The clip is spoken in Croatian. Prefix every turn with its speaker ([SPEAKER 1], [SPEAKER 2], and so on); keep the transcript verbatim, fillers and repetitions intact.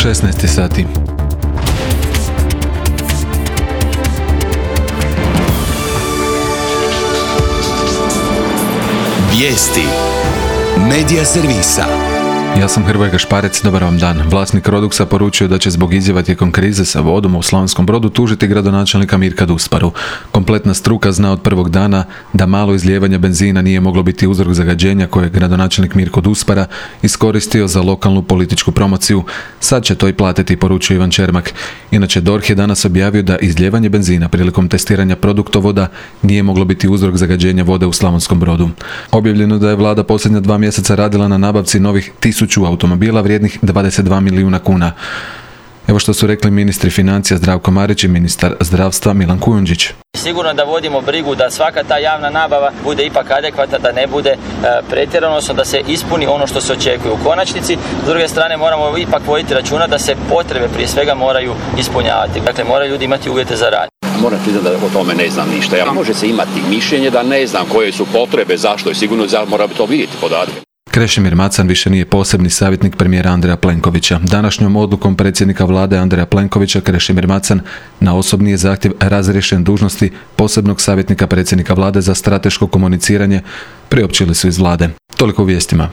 [SPEAKER 1] šesnaest sati.
[SPEAKER 2] Vijesti Medija servisa.
[SPEAKER 1] Ja sam Hrvoje Gašparec, dobar vam dan. Vlasnik Roduxa poručio da će zbog izjava tijekom krize sa vodom u Slavonskom Brodu tužiti gradonačelnika Mirka Dusparu. Kompletna struka zna od prvog dana da malo izlijevanje benzina nije moglo biti uzrok zagađenja koje je gradonačelnik Mirko Duspara iskoristio za lokalnu političku promociju. Sad će to i platiti, poručio Ivan Čermak. Inače, D O R H je danas objavio da izlijevanje benzina prilikom testiranja produktovoda nije moglo biti uzrok zagađenja vode u Slavonskom Brodu. Objavljeno da je vlada posljednja dva mjeseca radila na nabavci novih tisuću automobila vrijednih dvadeset dva milijuna kuna. Evo što su rekli ministri financija Zdravko Marić i ministar zdravstva Milan Kujundžić.
[SPEAKER 3] Sigurno da vodimo brigu da svaka ta javna nabava bude ipak adekvatna, da ne bude e, pretjerano, odnosno da se ispuni ono što se očekuje u konačnici. S druge strane moramo ipak voditi računa da se potrebe prije svega moraju ispunjavati. Dakle, moraju ljudi imati uvjete za rad.
[SPEAKER 4] Moram priznati da o tome ne znam ništa. Ja, može se imati mišljenje da ne znam koje su potrebe, zašto je sigurno, mora to vidjeti podatke.
[SPEAKER 1] Krešimir Macan više nije posebni savjetnik premijera Andreja Plenkovića. Današnjom odlukom predsjednika vlade Andreja Plenkovića Krešimir Macan na osobni je zahtjev razriješen dužnosti posebnog savjetnika predsjednika vlade za strateško komuniciranje, priopćili su iz vlade. Toliko u vijestima.